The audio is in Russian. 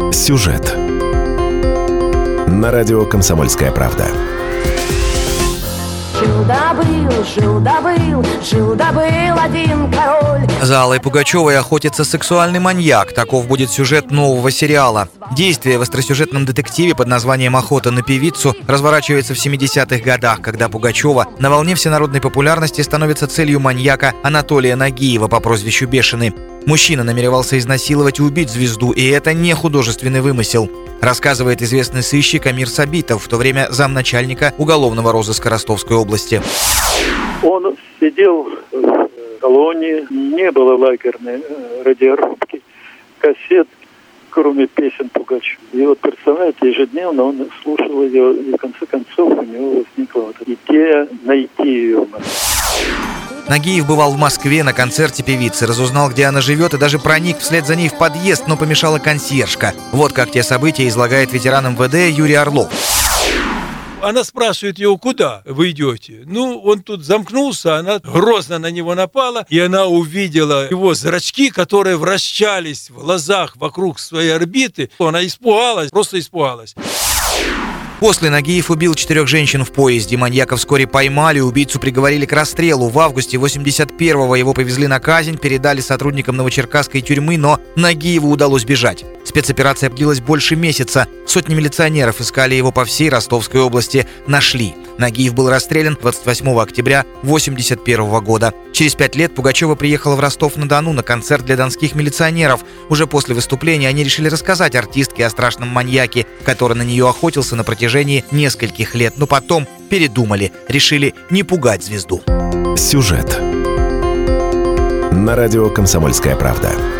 Сюжет на радио «Комсомольская правда». Жил-да-был один король. За Аллой Пугачевой охотится сексуальный маньяк. Таков будет сюжет нового сериала. Действие в остросюжетном детективе под названием «Охота на певицу» разворачивается в 70-х годах, когда Пугачева на волне всенародной популярности становится целью маньяка Анатолия Нагиева по прозвищу Бешеный. Мужчина намеревался изнасиловать и убить звезду, и это не художественный вымысел, рассказывает известный сыщик Амир Сабитов, в то время замначальника уголовного розыска Ростовской области. Он сидел в колонии, не было лагерной радиорубки, кассет, кроме песен Пугачева. И вот, представляете, ежедневно он слушал ее, и в конце концов у него возникла вот идея найти ее. Нагиев бывал в Москве на концерте певицы, разузнал, где она живет, и даже проник вслед за ней в подъезд, но помешала консьержка. Вот как те события излагает ветеран МВД Юрий Орлов. Она спрашивает его, куда вы идете? Он тут замкнулся, она грозно на него напала, и она увидела его зрачки, которые вращались в глазах вокруг своей орбиты. Она испугалась, просто испугалась. После Нагиев убил 4 женщин в поезде. Маньяка вскоре поймали, убийцу приговорили к расстрелу. В августе 81-го его повезли на казнь, передали сотрудникам новочеркасской тюрьмы, но Нагиеву удалось бежать. Спецоперация длилась больше месяца. Сотни милиционеров искали его по всей Ростовской области. Нашли. Нагиев был расстрелян 28 октября 81 года. Через 5 лет Пугачева приехала в Ростов-на-Дону на концерт для донских милиционеров. Уже после выступления они решили рассказать артистке о страшном маньяке, который на нее охотился на протяжении нескольких лет. Но потом передумали, решили не пугать звезду. Сюжет на радио «Комсомольская правда».